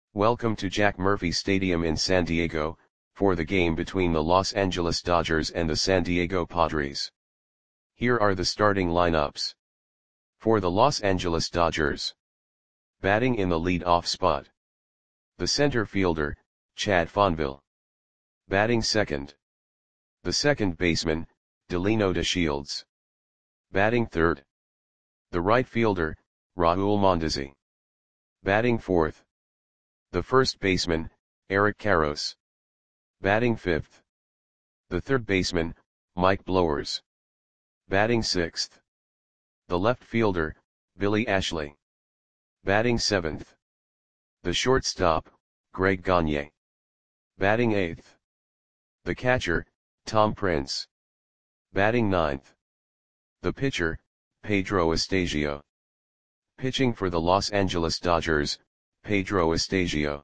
Welcome to Jack Murphy Stadium in San Diego, for the game between the Los Angeles Dodgers and the San Diego Padres. Here are the starting lineups. For the Los Angeles Dodgers. Batting in the lead-off spot. The center fielder, Chad Fonville. Batting second. The second baseman, Delino DeShields. Batting third. The right fielder, Raul Mondesi. Batting fourth. The first baseman, Eric Karros. Batting fifth. The third baseman, Mike Blowers. Batting sixth. The left fielder, Billy Ashley. Batting seventh. The shortstop, Greg Gagne. Batting eighth. The catcher, Tom Prince. Batting ninth. The pitcher, Pedro Estasio. Pitching for the Los Angeles Dodgers, Pedro Estasio.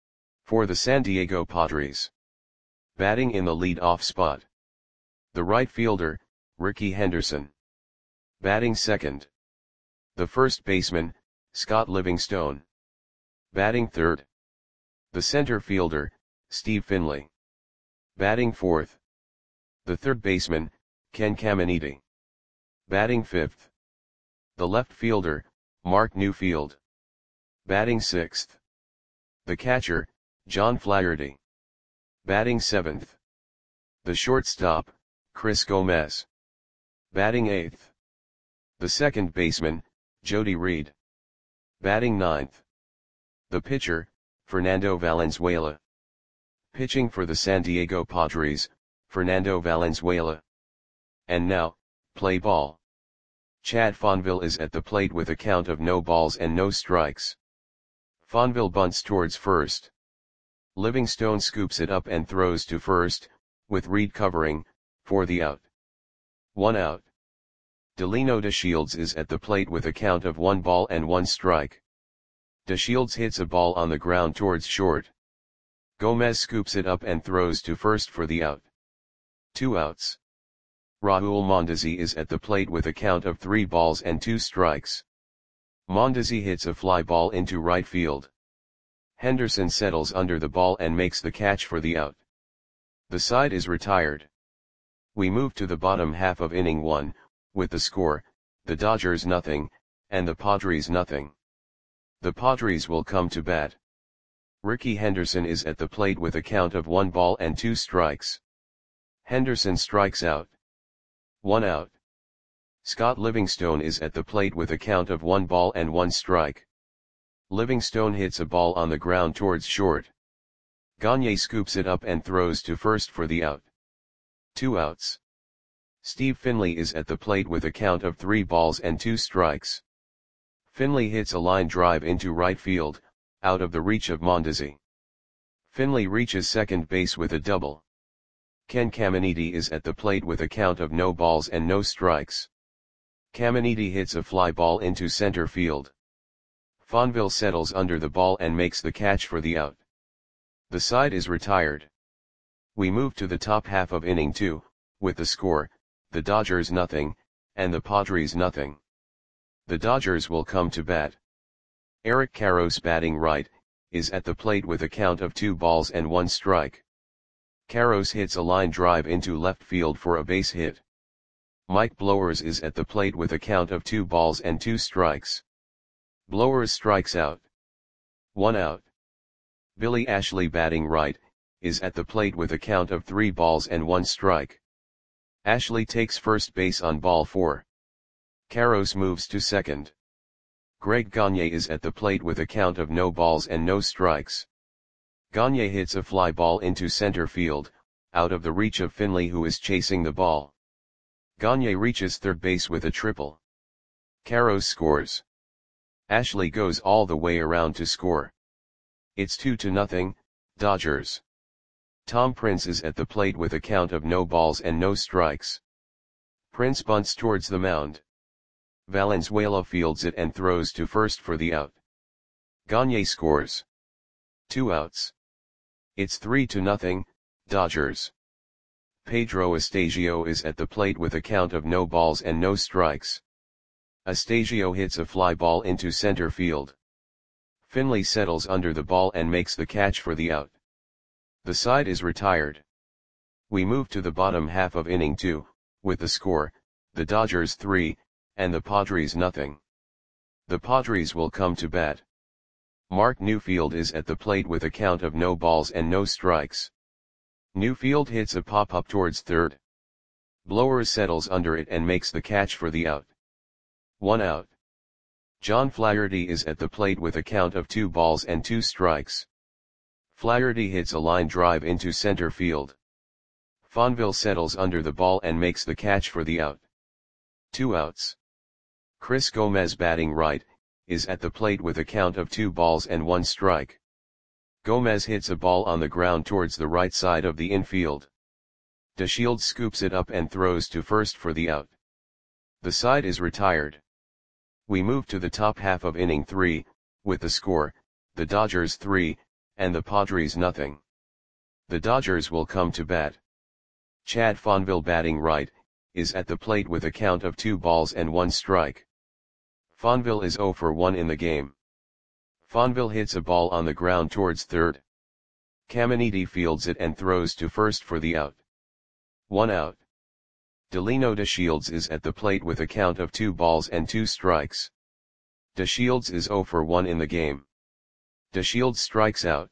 For the San Diego Padres. Batting in the lead-off spot. The right fielder, Rickey Henderson. Batting second. The first baseman, Scott Livingstone. Batting third. The center fielder, Steve Finley. Batting fourth. The third baseman, Ken Caminiti. Batting fifth. The left fielder, Mark Newfield. Batting sixth. The catcher, John Flaherty. Batting seventh. The shortstop, Chris Gomez. Batting eighth. The second baseman, Jody Reed. Batting ninth. The pitcher, Fernando Valenzuela. Pitching for the San Diego Padres, Fernando Valenzuela. And now, play ball. Chad Fonville is at the plate with a count of no balls and no strikes. Fonville bunts towards first. Livingstone scoops it up and throws to first, with Reed covering, for the out. 1 out. Delino DeShields is at the plate with a count of 1 ball and 1 strike. DeShields hits a ball on the ground towards short. Gomez scoops it up and throws to first for the out. 2 outs. Raul Mondesi is at the plate with a count of 3 balls and 2 strikes. Mondesi hits a fly ball into right field. Henderson settles under the ball and makes the catch for the out. The side is retired. We move to the bottom half of inning 1, with the score, the Dodgers nothing, and the Padres nothing. The Padres will come to bat. Rickey Henderson is at the plate with a count of 1 ball and 2 strikes. Henderson strikes out. 1 out. Scott Livingstone is at the plate with a count of 1 ball and 1 strike. Livingstone hits a ball on the ground towards short. Gagne scoops it up and throws to first for the out. 2 outs. Steve Finley is at the plate with a count of 3 balls and 2 strikes. Finley hits a line drive into right field, out of the reach of Mondesi. Finley reaches second base with a double. Ken Caminiti is at the plate with a count of no balls and no strikes. Caminiti hits a fly ball into center field. Fonville settles under the ball and makes the catch for the out. The side is retired. We move to the top half of inning 2, with the score, the Dodgers nothing, and the Padres nothing. The Dodgers will come to bat. Eric Karros batting right, is at the plate with a count of 2 balls and 1 strike. Karros hits a line drive into left field for a base hit. Mike Blowers is at the plate with a count of 2 balls and 2 strikes. Blowers strikes out. 1 out. Billy Ashley batting right, is at the plate with a count of 3 balls and 1 strike. Ashley takes first base on ball 4. Karros moves to second. Greg Gagne is at the plate with a count of no balls and no strikes. Gagne hits a fly ball into center field, out of the reach of Finley who is chasing the ball. Gagne reaches third base with a triple. Karros scores. Ashley goes all the way around to score. It's 2-0, Dodgers. Tom Prince is at the plate with a count of no balls and no strikes. Prince bunts towards the mound. Valenzuela fields it and throws to first for the out. Gagne scores. 2 outs. It's 3-0, Dodgers. Pedro Estasio is at the plate with a count of no balls and no strikes. Estasio hits a fly ball into center field. Finley settles under the ball and makes the catch for the out. The side is retired. We move to the bottom half of inning 2, with the score, the Dodgers 3, and the Padres nothing. The Padres will come to bat. Mark Newfield is at the plate with a count of no balls and no strikes. Newfield hits a pop-up towards third. Blowers settles under it and makes the catch for the out. 1 out. John Flaherty is at the plate with a count of 2 balls and 2 strikes. Flaherty hits a line drive into center field. Fonville settles under the ball and makes the catch for the out. 2 outs. Chris Gomez, batting right, is at the plate with a count of 2 balls and 1 strike. Gomez hits a ball on the ground towards the right side of the infield. DeShields scoops it up and throws to first for the out. The side is retired. We move to the top half of inning 3, with the score, the Dodgers 3, and the Padres nothing. The Dodgers will come to bat. Chad Fonville, batting right, is at the plate with a count of 2 balls and 1 strike. Fonville is 0 for 1 in the game. Fonville hits a ball on the ground towards third. Caminiti fields it and throws to first for the out. 1 out. Delino DeShields is at the plate with a count of 2 balls and 2 strikes. DeShields is 0 for 1 in the game. DeShields strikes out.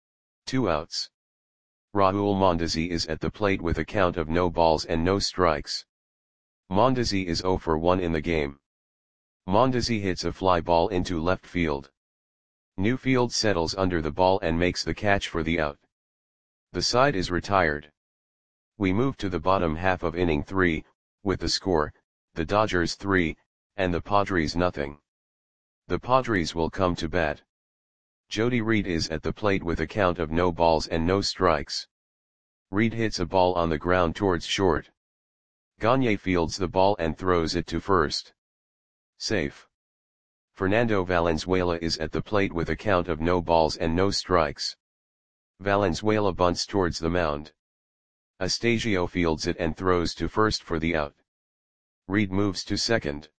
2 outs. Raul Mondesi is at the plate with a count of no balls and no strikes. Mondesi is 0 for 1 in the game. Mondesi hits a fly ball into left field. Newfield settles under the ball and makes the catch for the out. The side is retired. We move to the bottom half of inning 3, with the score, the Dodgers 3, and the Padres nothing. The Padres will come to bat. Jody Reed is at the plate with a count of no balls and no strikes. Reed hits a ball on the ground towards short. Gagne fields the ball and throws it to first. Safe. Fernando Valenzuela is at the plate with a count of no balls and no strikes. Valenzuela bunts towards the mound. Astasio fields it and throws to first for the out. Reed moves to second.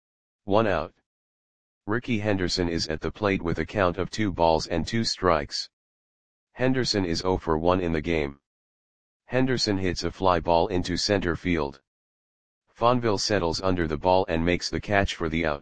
1 out. Ricky Henderson is at the plate with a count of 2 balls and 2 strikes. Henderson is 0 for 1 in the game. Henderson hits a fly ball into center field. Fonville settles under the ball and makes the catch for the out.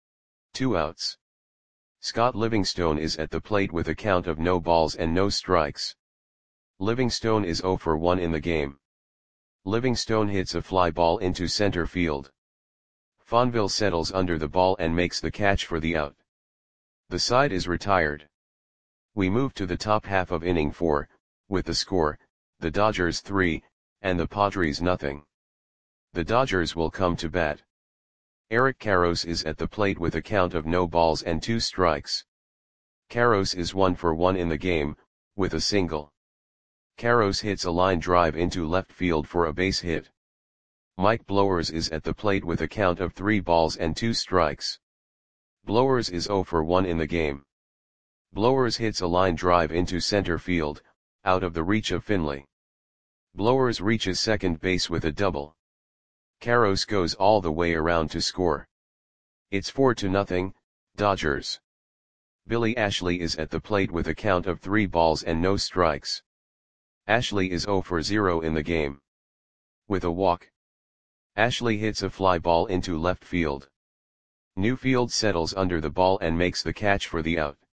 2 outs. Scott Livingstone is at the plate with a count of no balls and no strikes. Livingstone is 0 for 1 in the game. Livingstone hits a fly ball into center field. Fonville settles under the ball and makes the catch for the out. The side is retired. We move to the top half of inning 4, with the score, the Dodgers 3, and the Padres nothing. The Dodgers will come to bat. Eric Karros is at the plate with a count of no balls and 2 strikes. Karros is 1 for 1 in the game, with a single. Karros hits a line drive into left field for a base hit. Mike Blowers is at the plate with a count of 3 balls and 2 strikes. Blowers is 0 for 1 in the game. Blowers hits a line drive into center field, out of the reach of Finley. Blowers reaches second base with a double. Karros goes all the way around to score. It's 4-0, Dodgers. Billy Ashley is at the plate with a count of 3 balls and no strikes. Ashley is 0 for 0 in the game. With a walk. Ashley hits a fly ball into left field. Newfield settles under the ball and makes the catch for the out.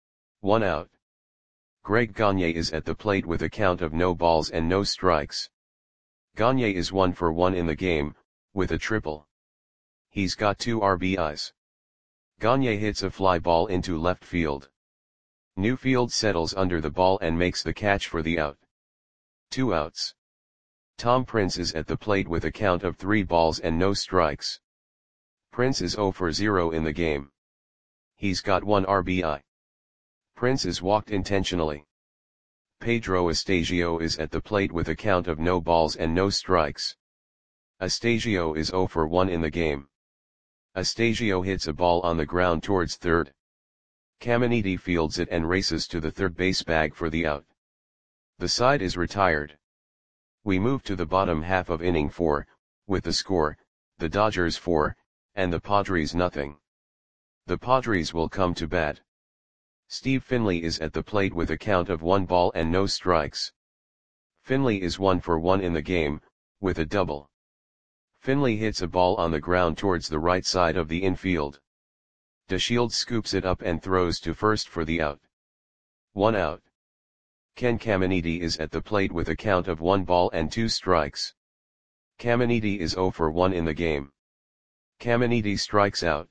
1 out. Greg Gagne is at the plate with a count of no balls and no strikes. Gagne is 1 for 1 in the game, with a triple. He's got 2 RBIs. Gagne hits a fly ball into left field. Newfield settles under the ball and makes the catch for the out. 2 outs. Tom Prince is at the plate with a count of 3 balls and no strikes. Prince is 0 for 0 in the game. He's got 1 RBI. Prince is walked intentionally. Pedro Astasio is at the plate with a count of no balls and no strikes. Astasio is 0 for 1 in the game. Astasio hits a ball on the ground towards third. Caminiti fields it and races to the third base bag for the out. The side is retired. We move to the bottom half of inning 4, with the score, the Dodgers 4, and the Padres nothing. The Padres will come to bat. Steve Finley is at the plate with a count of 1 ball and no strikes. Finley is 1 for 1 in the game, with a double. Finley hits a ball on the ground towards the right side of the infield. DeShields scoops it up and throws to first for the out. 1 out. Ken Caminiti is at the plate with a count of 1 ball and 2 strikes. Caminiti is 0 for 1 in the game. Caminiti strikes out.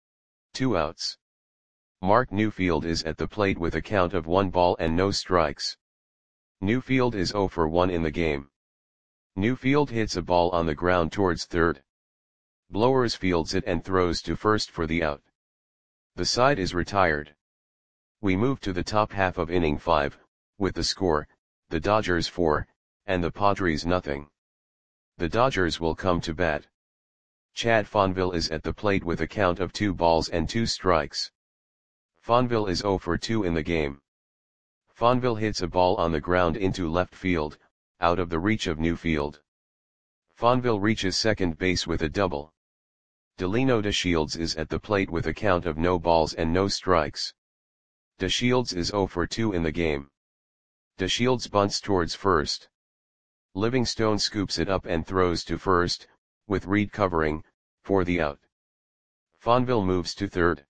2 outs. Mark Newfield is at the plate with a count of 1 ball and no strikes. Newfield is 0 for 1 in the game. Newfield hits a ball on the ground towards third. Blowers fields it and throws to first for the out. The side is retired. We move to the top half of inning 5, with the score, the Dodgers 4, and the Padres nothing. The Dodgers will come to bat. Chad Fonville is at the plate with a count of 2 balls and 2 strikes. Fonville is 0 for 2 in the game. Fonville hits a ball on the ground into left field, out of the reach of Newfield. Fonville reaches second base with a double. Delino DeShields is at the plate with a count of no balls and no strikes. DeShields is 0 for 2 in the game. DeShields bunts towards first. Livingstone scoops it up and throws to first, with Reed covering, for the out. Fonville moves to third.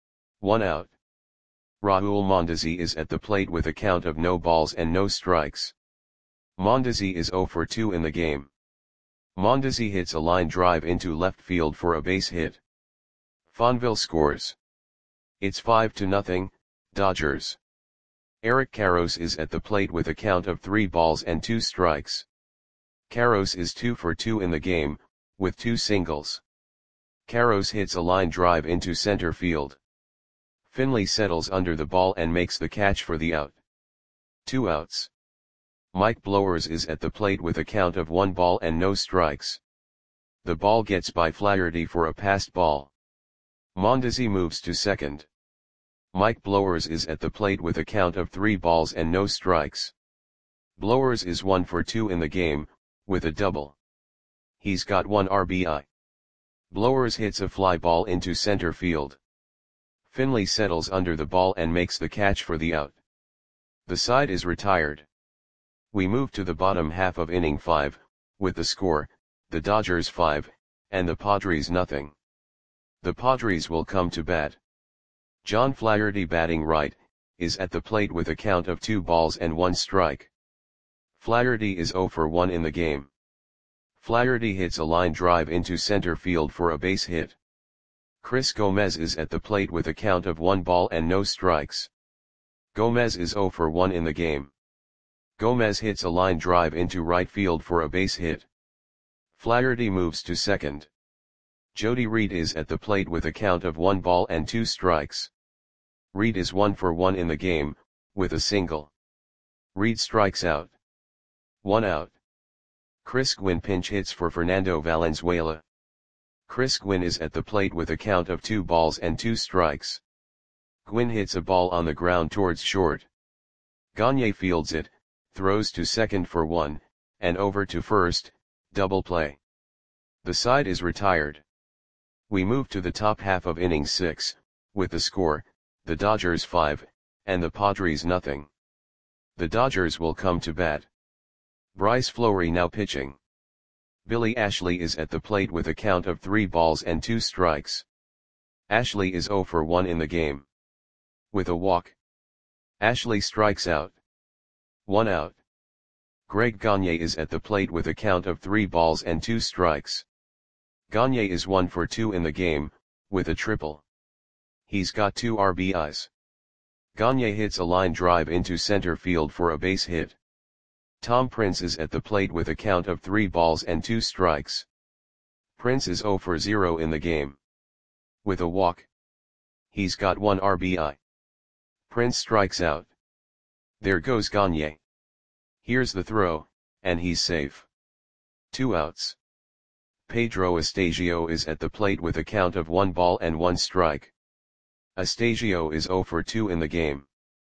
1 out. Raul Mondesi is at the plate with a count of no balls and no strikes. Mondesi is 0 for 2 in the game. Mondesi hits a line drive into left field for a base hit. Fonville scores. It's 5-0, Dodgers. Eric Karros is at the plate with a count of 3 balls and 2 strikes. Karros is 2 for 2 in the game, with 2 singles. Karros hits a line drive into center field. Finley settles under the ball and makes the catch for the out. 2 outs. Mike Blowers is at the plate with a count of 1 ball and no strikes. The ball gets by Flaherty for a passed ball. Mondesi moves to second. Mike Blowers is at the plate with a count of 3 balls and no strikes. Blowers is 1 for 2 in the game, with a double. He's got 1 RBI. Blowers hits a fly ball into center field. Finley settles under the ball and makes the catch for the out. The side is retired. We move to the bottom half of inning 5, with the score, the Dodgers 5, and the Padres nothing. The Padres will come to bat. John Flaherty batting right, is at the plate with a count of 2 balls and 1 strike. Flaherty is 0 for 1 in the game. Flaherty hits a line drive into center field for a base hit. Chris Gomez is at the plate with a count of 1 ball and no strikes. Gomez is 0 for 1 in the game. Gomez hits a line drive into right field for a base hit. Flaherty moves to second. Jody Reed is at the plate with a count of 1 ball and 2 strikes. Reed is 1 for 1 in the game, with a single. Reed strikes out. 1 out. Chris Gwynn pinch hits for Fernando Valenzuela. Chris Gwynn is at the plate with a count of 2 balls and 2 strikes. Gwynn hits a ball on the ground towards short. Gagne fields it, throws to second for 1, and over to first, double play. The side is retired. We move to the top half of inning 6, with the score, the Dodgers 5, and the Padres nothing. The Dodgers will come to bat. Bryce Fleury now pitching. Billy Ashley is at the plate with a count of 3 balls and 2 strikes. Ashley is 0 for 1 in the game. With a walk. Ashley strikes out. 1 out. Greg Gagne is at the plate with a count of 3 balls and 2 strikes. Gagne is 1 for 2 in the game, with a triple. He's got 2 RBIs. Gagne hits a line drive into center field for a base hit. Tom Prince is at the plate with a count of 3 balls and 2 strikes. Prince is 0 for 0 in the game. With a walk. He's got 1 RBI. Prince strikes out. There goes Gagne. Here's the throw, and he's safe. 2 outs. Pedro Astasio is at the plate with a count of 1 ball and 1 strike. Astasio is 0 for 2 in the game.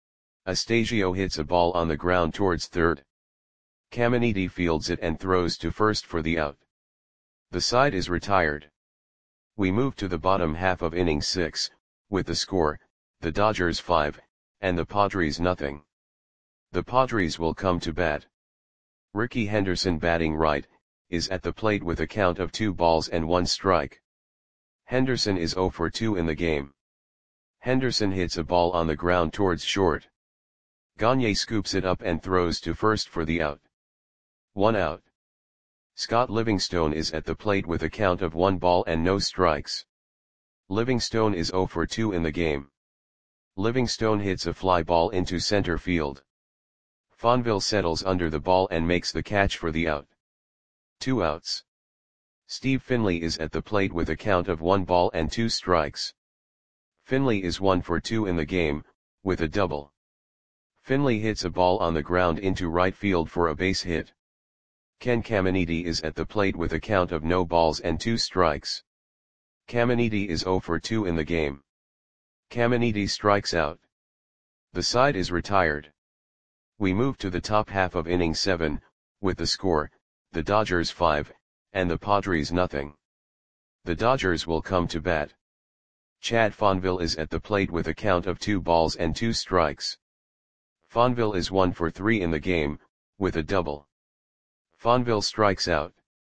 Astasio hits a ball on the ground towards third. Caminiti fields it and throws to first for the out. The side is retired. We move to the bottom half of inning 6, with the score, the Dodgers 5, and the Padres nothing. The Padres will come to bat. Ricky Henderson batting right, is at the plate with a count of 2 balls and 1 strike. Henderson is 0 for 2 in the game. Henderson hits a ball on the ground towards short. Gagne scoops it up and throws to first for the out. 1 out. Scott Livingstone is at the plate with a count of 1 ball and no strikes. Livingstone is 0 for 2 in the game. Livingstone hits a fly ball into center field. Fonville settles under the ball and makes the catch for the out. 2 outs. Steve Finley is at the plate with a count of 1 ball and 2 strikes. Finley is 1 for 2 in the game, with a double. Finley hits a ball on the ground into right field for a base hit. Ken Caminiti is at the plate with a count of no balls and 2 strikes. Caminiti is 0 for 2 in the game. Caminiti strikes out. The side is retired. We move to the top half of inning 7, with the score, the Dodgers 5, and the Padres nothing. The Dodgers will come to bat. Chad Fonville is at the plate with a count of 2 balls and 2 strikes. Fonville is 1 for 3 in the game, with a double. Fonville strikes out.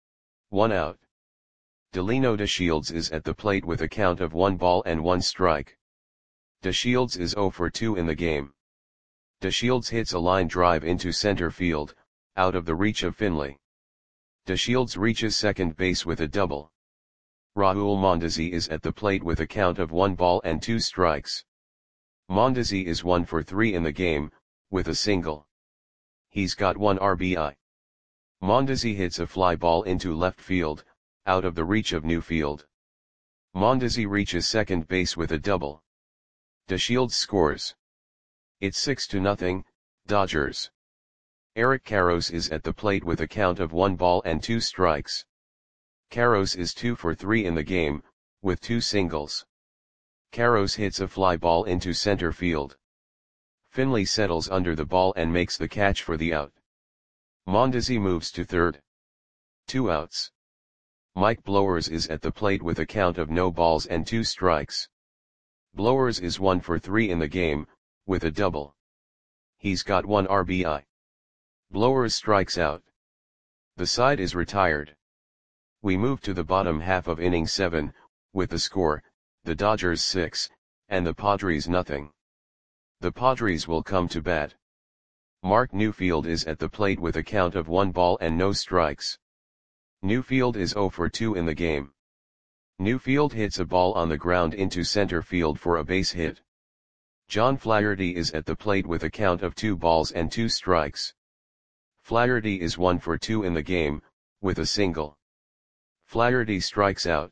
1 out. Delino DeShields is at the plate with a count of 1 ball and 1 strike. DeShields is 0 for 2 in the game. DeShields hits a line drive into center field, out of the reach of Finley. DeShields reaches second base with a double. Raul Mondesi is at the plate with a count of 1 ball and 2 strikes. Mondesi is 1 for 3 in the game, with a single. He's got 1 RBI. Mondesi hits a fly ball into left field, out of the reach of Newfield. Mondesi reaches second base with a double. DeShields scores. It's 6-0, Dodgers. Eric Karros is at the plate with a count of 1 ball and 2 strikes. Karros is 2 for 3 in the game, with 2 singles. Karros hits a fly ball into center field. Finley settles under the ball and makes the catch for the out. Mondesi moves to third. 2 outs. Mike Blowers is at the plate with a count of no balls and 2 strikes. Blowers is 1 for 3 in the game, with a double. He's got 1 RBI. Blowers strikes out. The side is retired. We move to the bottom half of inning 7, with the score, the Dodgers 6, and the Padres nothing. The Padres will come to bat. Mark Newfield is at the plate with a count of 1 ball and no strikes. Newfield is 0 for 2 in the game. Newfield hits a ball on the ground into center field for a base hit. John Flaherty is at the plate with a count of 2 balls and 2 strikes. Flaherty is 1 for 2 in the game, with a single. Flaherty strikes out.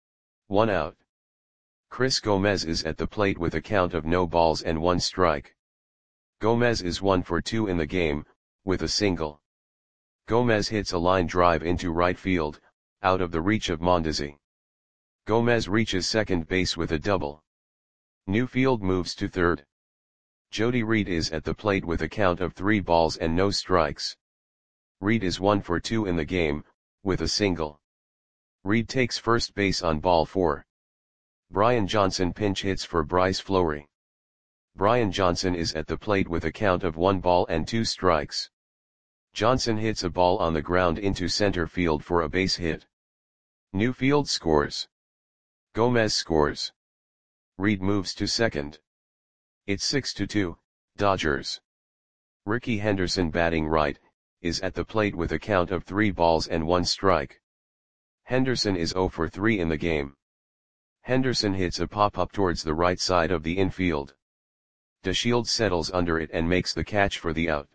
1 out. Chris Gomez is at the plate with a count of no balls and 1 strike. Gomez is 1 for 2 in the game, with a single. Gomez hits a line drive into right field, out of the reach of Mondesi. Gomez reaches second base with a double. Newfield moves to third. Jody Reed is at the plate with a count of 3 balls and no strikes. Reed is 1 for 2 in the game, with a single. Reed takes first base on ball 4. Brian Johnson pinch hits for Bryce Fleury. Brian Johnson is at the plate with a count of 1 ball and 2 strikes. Johnson hits a ball on the ground into center field for a base hit. Newfield scores. Gomez scores. Reed moves to second. It's 6-2, Dodgers. Ricky Henderson batting right, is at the plate with a count of 3 balls and 1 strike. Henderson is 0 for 3 in the game. Henderson hits a pop-up towards the right side of the infield. DeShields settles under it and makes the catch for the out.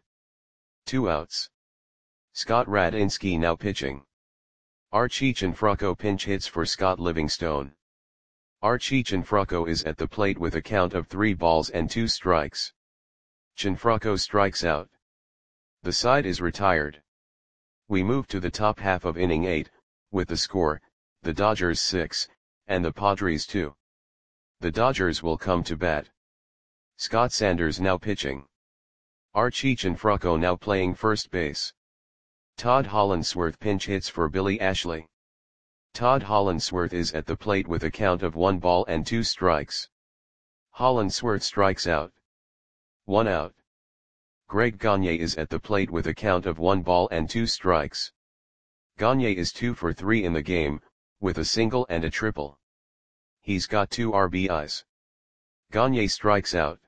2 outs. Scott Radinsky now pitching. Archie Cianfrocco pinch hits for Scott Livingstone. Archie Cianfrocco is at the plate with a count of 3 balls and 2 strikes. Cianfrocco strikes out. The side is retired. We move to the top half of inning 8, with the score, the Dodgers 5, and the Padres nothing. The Dodgers will come to bat. Scott Livingstone is at the plate with a count of 3 balls and 2 strikes. Archie Cianfrocco is at the plate with a count of 3 balls and 2 strikes. The side is retired. We move to the top half of inning 8, with the score, the Dodgers 6, and the Padres 2. The Dodgers will come to bat. Scott Sanders now pitching. Archie Cianfrocco now playing first base. Todd Hollandsworth pinch hits for Billy Ashley. Todd Hollandsworth is at the plate with a count of 1 ball and 2 strikes. Hollandsworth strikes out. 1 out. Greg Gagne is at the plate with a count of 1 ball and 2 strikes. Gagne is 2 for 3 in the game, with a single and a triple. He's got 2 RBIs. Gagne strikes out.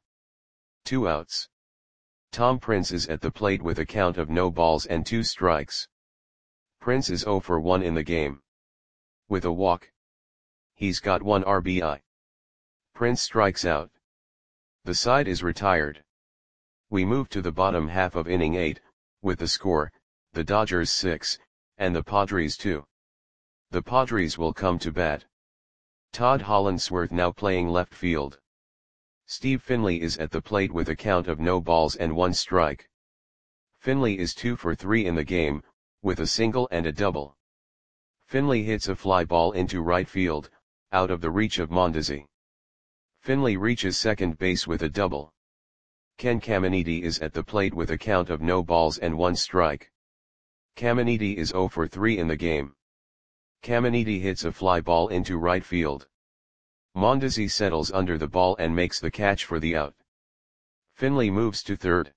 2 outs. Tom Prince is at the plate with a count of no balls and 2 strikes. Prince is 0 for 1 in the game. With a walk. He's got 1 RBI. Prince strikes out. The side is retired. We move to the bottom half of inning 8, with the score, the Dodgers 6, and the Padres 2. The Padres will come to bat. Todd Hollandsworth now playing left field. Steve Finley is at the plate with a count of no balls and 1 strike. Finley is 2 for 3 in the game, with a single and a double. Finley hits a fly ball into right field, out of the reach of Mondesi. Finley reaches second base with a double. Ken Caminiti is at the plate with a count of no balls and 1 strike. Caminiti is 0 for 3 in the game. Caminiti hits a fly ball into right field. Mondesi settles under the ball and makes the catch for the out. Finley moves to third.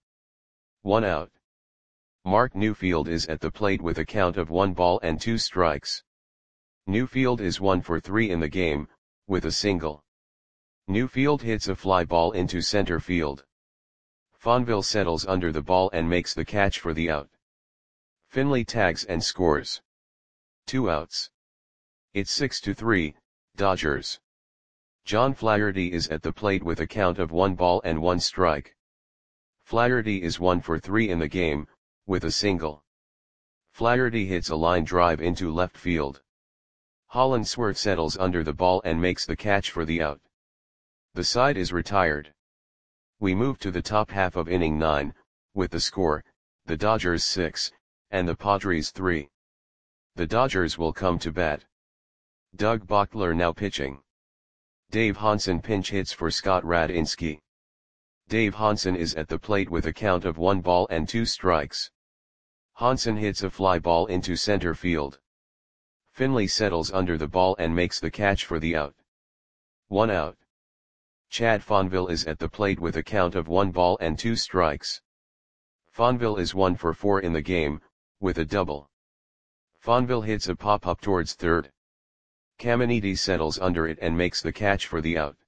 1 out. Mark Newfield is at the plate with a count of 1 ball and 2 strikes. Newfield is 1 for 3 in the game, with a single. Newfield hits a fly ball into center field. Fonville settles under the ball and makes the catch for the out. Finley tags and scores. 2 outs. It's 6-3, Dodgers. John Flaherty is at the plate with a count of 1 ball and 1 strike. Flaherty is 1 for 3 in the game, with a single. Flaherty hits a line drive into left field. Hollandsworth settles under the ball and makes the catch for the out. The side is retired. We move to the top half of inning 9, with the score, the Dodgers 6, and the Padres 3. The Dodgers will come to bat. Doug Bochtler now pitching. Dave Hansen pinch hits for Scott Radinski. Dave Hansen is at the plate with a count of 1 ball and 2 strikes. Hansen hits a fly ball into center field. Finley settles under the ball and makes the catch for the out. 1 out. Chad Fonville is at the plate with a count of 1 ball and 2 strikes. Fonville is 1 for 4 in the game, with a double. Fonville hits a pop-up towards third. Caminiti settles under it and makes the catch for the out.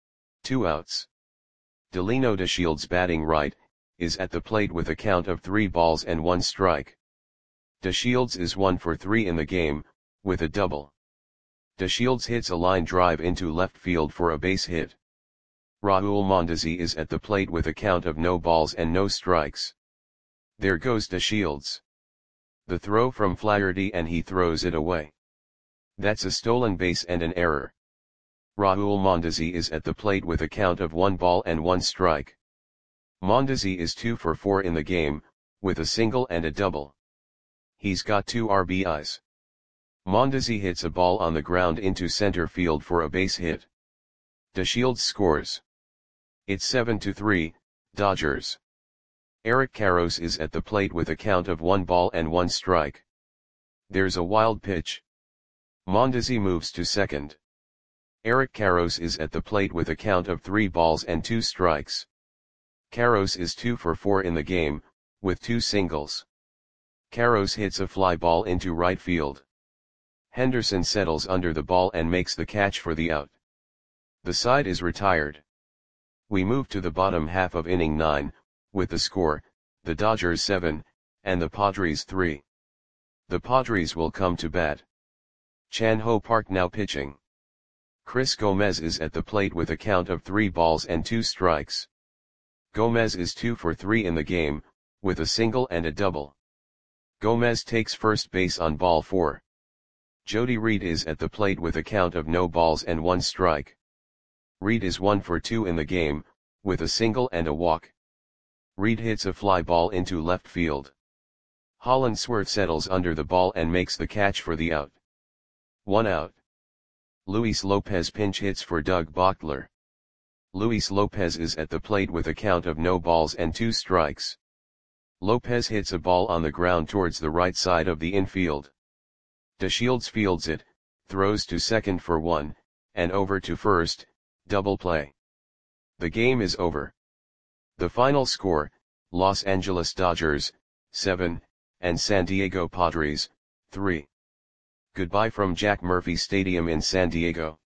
2 outs. Delino DeShields batting right, is at the plate with a count of 3 balls and 1 strike. DeShields is 1 for 3 in the game, with a double. DeShields hits a line drive into left field for a base hit. Raul Mondesi is at the plate with a count of no balls and no strikes. There goes DeShields. The throw from Flaherty and he throws it away. That's a stolen base and an error. Raul Mondesi is at the plate with a count of 1 ball and 1 strike. Mondesi is 2 for 4 in the game, with a single and a double. He's got 2 RBIs. Mondesi hits a ball on the ground into center field for a base hit. DeShields scores. It's 7-3, Dodgers. Eric Karros is at the plate with a count of 1 ball and 1 strike. There's a wild pitch. Mondesi moves to second. Eric Karros is at the plate with a count of 3 balls and 2 strikes. Karros is 2 for 4 in the game, with 2 singles. Karros hits a fly ball into right field. Henderson settles under the ball and makes the catch for the out. The side is retired. We move to the bottom half of inning 9, with the score, the Dodgers 7, and the Padres 3. The Padres will come to bat. Chan Ho Park now pitching. Chris Gomez is at the plate with a count of 3 balls and 2 strikes. Gomez is 2 for 3 in the game, with a single and a double. Gomez takes first base on ball 4. Jody Reed is at the plate with a count of no balls and 1 strike. Reed is 1 for 2 in the game, with a single and a walk. Reed hits a fly ball into left field. Hollandsworth settles under the ball and makes the catch for the out. 1 out. Luis Lopez pinch hits for Doug Bochtler. Luis Lopez is at the plate with a count of no balls and 2 strikes. Lopez hits a ball on the ground towards the right side of the infield. DeShields fields it, throws to second for 1, and over to first, double play. The game is over. The final score, Los Angeles Dodgers, 7, and San Diego Padres, 3. Goodbye from Jack Murphy Stadium in San Diego.